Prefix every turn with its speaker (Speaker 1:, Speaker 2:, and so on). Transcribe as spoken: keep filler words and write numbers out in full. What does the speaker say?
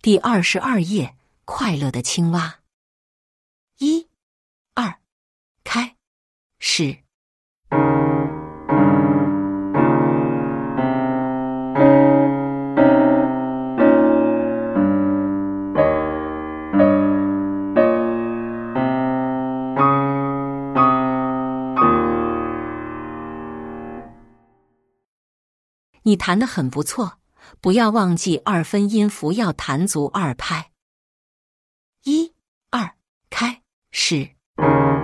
Speaker 1: 第二十二页，快乐的青蛙。一、二，开始。你弹得很不错，不要忘记二分音符要弹足二拍。一、二，开始。